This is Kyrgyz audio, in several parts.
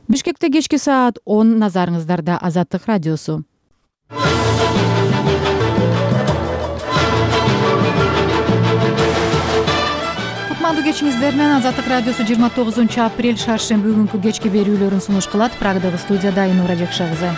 Бишкекте кечки саат 10 назарыңыздарда Азаттык радиосу. Кутмандуу кечиңиздер менен Азаттык радиосу 29 апрель шаршемби күнкү кечки берүүлөрүн сунуш кылат. Прагдагы студияда Айнура Жакшы кызы.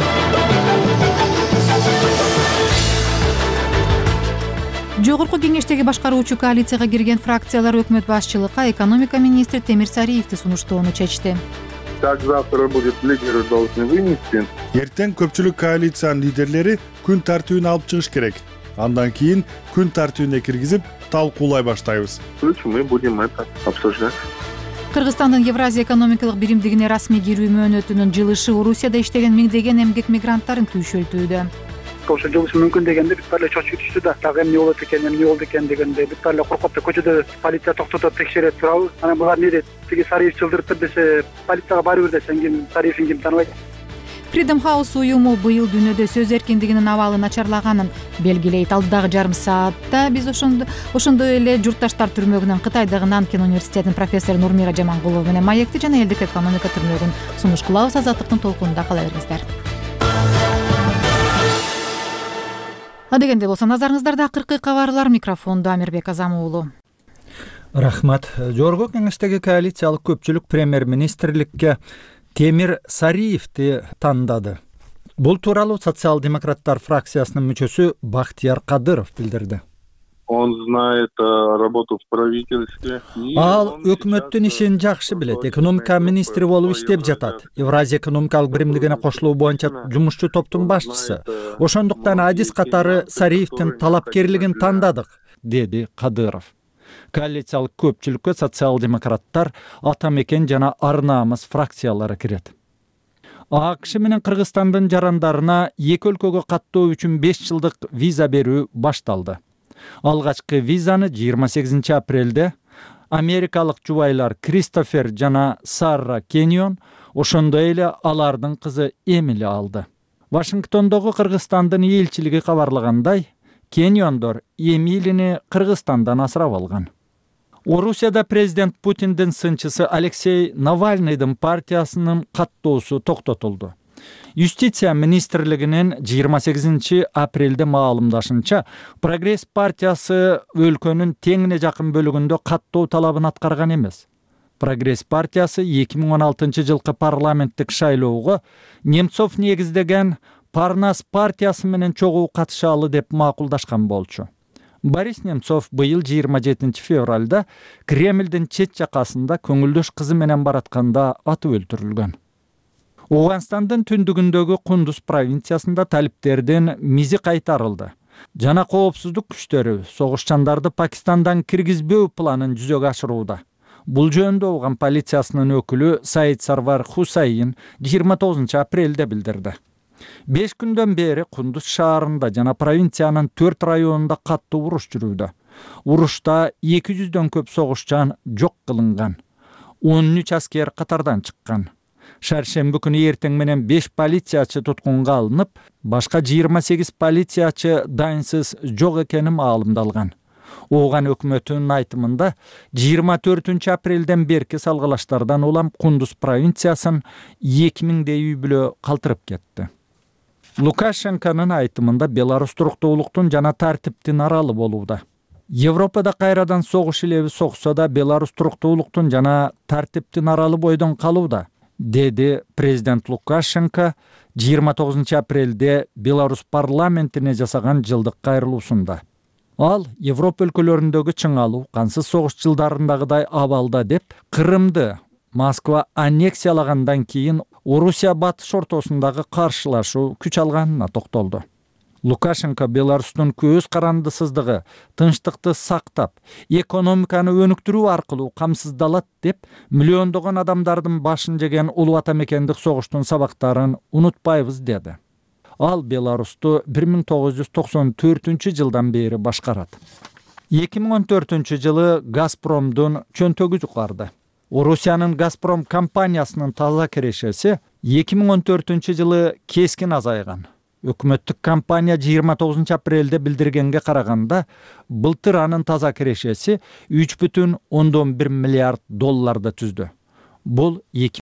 Жогорку кеңештеги башкаруучу коалицияга кирген фракциялар өкмөт башчылыкка экономика министри Темир Сариевди сунуштоону чечти. Как завтра будет лидеры должны вынести. Эртең көпчүлүк коалициянын лидерлери күн тартибин алып чыгыш керек. Андан кийин күн тартибине киргизип талкуулай баштайбыз. Мы будем это обсуждать. Кыргызстандын Евразия экономикалык биримдигине расмий кирүү мөөнөтүнүн жылышы Орусияда иштеген миңдеген эмгек мигранттарын күйшөлтүүдө. Ошо жылышы мүмкүн дегенде бүт баары чочуп түштү да. Дагы эмне болот экен, эмне болду экен дегенде бүт баары коркуп да көчөдө полиция токтотуп текшере турабыз. Анан булар эмне дейт? Тиги Сариев чылдыртып десе, полицияга барыбыр десең ким Сариевин ким тааныбайт. Freedom House уюму быйыл дүйнөдө сөз эркиндигинин абалы начарлаганын белгилейт. Алдыдагы жарым саатта биз ошондой эле журтташтар түрмөгүнөн Кытайдагы Нанкин университетинин профессору Нурмира Жамангулова менен маекти жана элдик экономика түрмөгүн сунуш кылабыз. Азаттыктын толкунунда кала бериңиздер. Адегенде болсо назарыңыздарда акыркы кабарлар. Микрофондо Амирбек Азам уулу. Рахмат. Жогорку кеңештеги коалициялык көпчүлүк премьер-министрликке Темир Сариевди тандады. Бул тууралуу социал-демократтар фракциясынын мүчөсү Бактияр Кадыров билдирди. Он знает работу в правительстве. Ал өкмөттүн ишин жакшы билет. Экономика министри болуп иштеп жатат. Евразия экономикалык биримдигине кошулуу боюнча жумушчу топтун башчысы. Ошондуктан адис катары Сариевдин талапкерлигин тандадык, деди Кадыров. Коалициялык көпчүлүккө социал-демократтар, Ата мекен жана Ар намыс фракциялары кирет. АКШ менен Кыргызстандын жарандарына эки өлкөгө каттоо үчүн 5 жылдык виза берүү башталды. Алгачкы визаны 28 апрелде америкалык жубайлар Кристофер жана Сара Кеньон, ошондой эле алардын кызы Эмили алды. Вашингтондогу Кыргызстандын элчилиги кабарлагандай, Кеньондор Эмилини Кыргызстандан асырап алган. Орусияда президент Путиндин сынчысы Алексей Навальныйдын партиясынын каттоосу токтотулду. Юстиция министрлигинин 28 апрелде маалымдашынча, Прогресс партиясы өлкөнүн теңине жакын бөлүгүндө каттоо талабын аткарган эмес. Прогресс партиясы 2016 жылкы парламенттик шайлоого Немцов негиздеген Парнас партиясы менен чогуу катышалы деп макулдашкан болчу. Борис Немцов быйыл 27 февралда Кремлдин чет жакасында көңүлдөш кызы менен баратканда атып өлтүрүлгөн. Оганстандын түндүгүндөгү Кундуз провинциясында талиптердин мизи кайтарылды. Жана коопсуздук күчтөрү согушчандарды Пакистандан киргизбөө планын жүзөгө ашырууда. Бул жөнүндө Оған полициясынын өкүлү Саид Сарвар Хусайин 29 апрелде билдирди. 5 күндөн бери Кундуз шаарында жана провинциянын 4 районунда каттуу уруш жүрүүдө. Урушта 200дөн көп согушчан жок кылынган. 13 аскер катардан чыккан. Шаршемби күнү эртең менен 5 полициячы туткунга алынып, башка 28 полициячы дайынсыз жок экени маалымдалган. Оған өкмөтүнүн айтымында 24 апрелден берки салгылаштардан улам Кундуз провинциясын 2000 үй бүлө калтырып кетти. Лукашенконун айтымында Беларусь туруктуулуктун жана тартиптин аралы болууда. Европада кайрадан согуш илеби соксо да Беларусь туруктуулуктун жана тартиптин аралы бойдон калууда, деди президент Лукашенко 29 апрелде Беларусь парламентине жасаган жылдык кайрылуусунда. Ал Европа өлкөлөрүндөгү чыңалуу кансыз согуш жылдарындагыдай абалда деп, Крымды Москва аннексиялагандан кийин Орусия батыш ортосундагы каршылашуу күч алганына токтолду. Лукашенко Беларустун көз карандысыздыгы, тынчтыкты сактап, экономиканы өнүктүрүү аркылуу камсыздалат деп, миллиондогон адамдардын башын жеген улуу ата мекендик согуштун сабактарын унутпайбыз деди. Ал Беларусту 1994 жылдан бери башкарат. 2014 жылы Газпромдун чөнтөгү жукарды. Орусиянын Газпром компаниясынын таза кирешеси 2014 жылы кескин азайган. Өкмөттүк компания 29 апрелде билдиргенге караганда, былтыр анын таза кирешеси $3,1 миллиард түздү. Бул